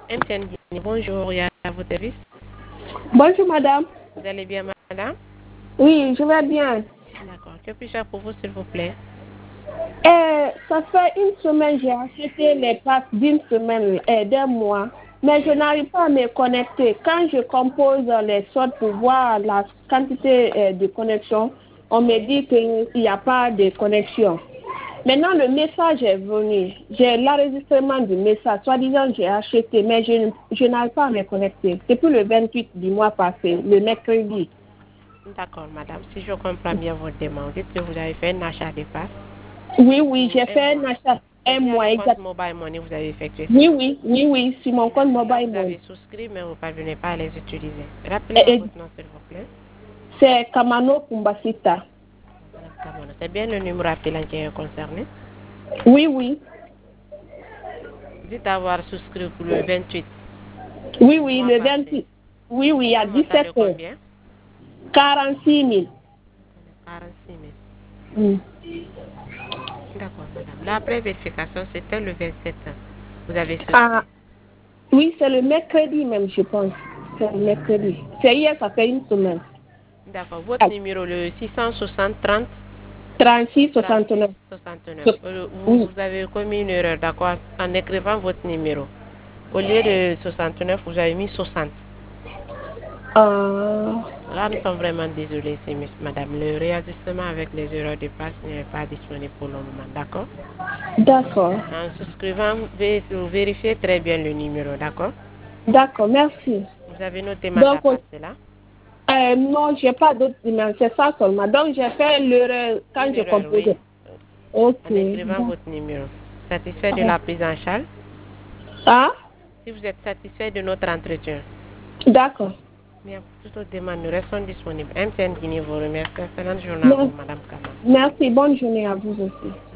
MTN Guinée, bonjour, il y a à votre service. Bonjour madame. Vous allez bien, madame? Oui, je vais bien. D'accord. Que puis-je faire pour vous, s'il vous plaît? Ça fait une semaine, j'ai acheté les passes d'une semaine, d'un mois, mais je n'arrive pas à me connecter. Quand je compose les sortes pour voir la quantité de connexion, on me dit qu'il n'y a pas de connexion. Maintenant, le message est venu. J'ai l'enregistrement du message. Soi-disant, j'ai acheté, mais je n'arrive pas à me connecter. Depuis le 28 du mois passé, le mercredi. D'accord, madame. Si je comprends bien votre demande, dites que vous avez fait un achat de passe. Oui, j'ai Un fait un mois. achat C'est un via mois le compte exact. Mobile Money vous avez effectué ça. Oui, sur mon compte D'accord. Là, mobile vous money. avez souscrit, mais vous ne parvenez pas à les utiliser. Rappelez-moi votre nom, s'il vous plaît. C'est Kamano Pumbasita. Madame Kamana. C'est bien le numéro appelant qui est concerné. Oui. Dites avoir souscrit pour le 28 du Oui, mois le passé. 28. Oui, à Un montant de 17 heures. combien? 46 000. 46 000. Mm. D'accord, madame. La vérification, c'était le 27 ans. Vous avez Ah, souscrit. oui, c'est le mercredi même, je pense. C'est le mercredi. C'est hier, ça fait une semaine. D'accord. Votre Ah, numéro, le 660 30 36 36 69. 69. Vous Oui. avez commis une erreur, d'accord, en écrivant votre numéro. Au lieu de 69, vous avez mis 60. Ah, Là, nous sommes vraiment désolés, madame. Le réajustement avec les erreurs de passe n'est pas disponible pour le moment, d'accord? d'accord. En souscrivant, vous vérifiez très bien le numéro, d'accord? D'accord, merci. Vous avez noté ma Donc, passer là? non, j'ai pas d'autres numéros, c'est ça seulement. Donc, j'ai fait l'erreur quand Une je erreur, oui. composais. Ok. En écrivant votre numéro. Satisfait de la prise en charge? Ah, Si vous êtes satisfait de notre entretien. d'accord. Bien, pour toute autre demande, nous restons disponibles. MTN Guinée vous remercie. Excellente journée à vous, madame Kama. Merci. Bonne journée à vous aussi.